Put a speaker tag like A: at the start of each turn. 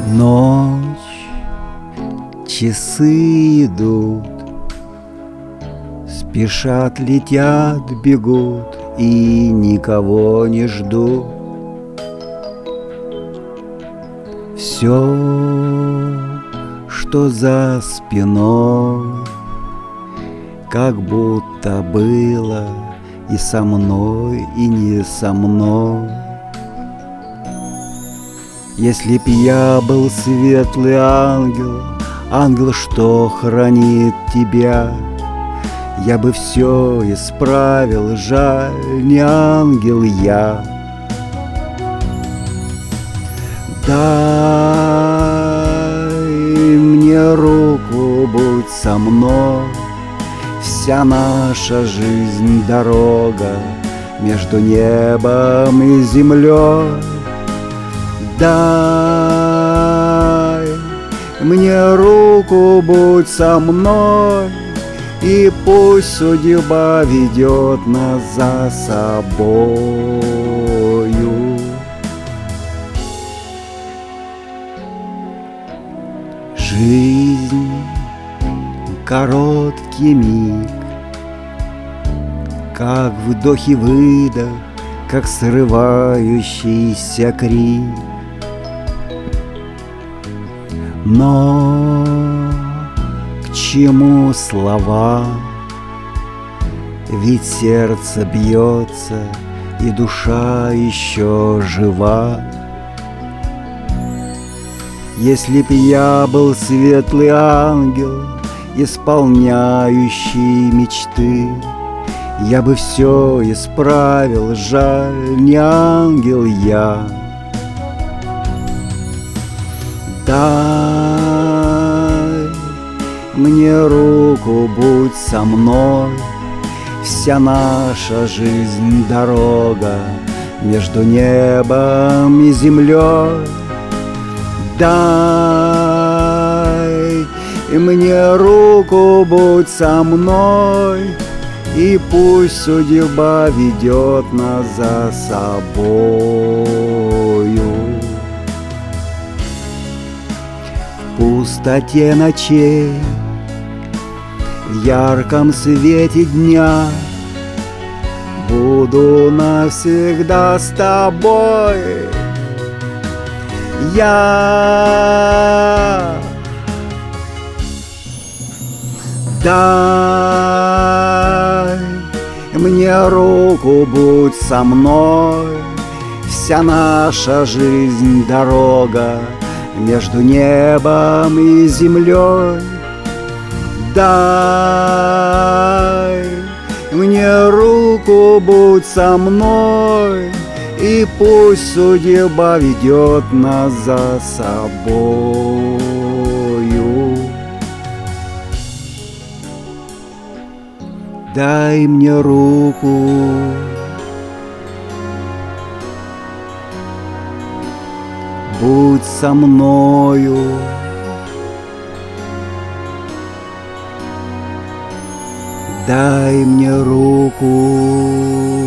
A: Ночь, часы идут, спешат, летят, бегут и никого не ждут. Все, что за спиной, как будто было и со мной, и не со мной. Если б я был светлый ангел, ангел, что хранит тебя, я бы все исправил, жаль, не ангел я. Дай мне руку, будь со мной, вся наша жизнь дорога между небом и землей. Дай мне руку, будь со мной, и пусть судьба ведет нас за собою. Жизнь — короткий миг, как вдох и выдох, как срывающийся крик. Но к чему слова? Ведь сердце бьется, и душа еще жива. Если б я был светлый ангел, исполняющий мечты, я бы все исправил, жаль, не ангел я. Дай мне руку, будь со мной, вся наша жизнь дорога между небом и землей. Дай мне руку, будь со мной, и пусть судьба ведет нас за собою. В пустоте ночей, в ярком свете дня буду навсегда с тобой. Я дай мне руку, будь со мной, вся наша жизнь дорога между небом и землей. Дай мне руку, будь со мной, и пусть судьба ведет нас за собою. Дай мне руку, будь со мною. Дай мне руку.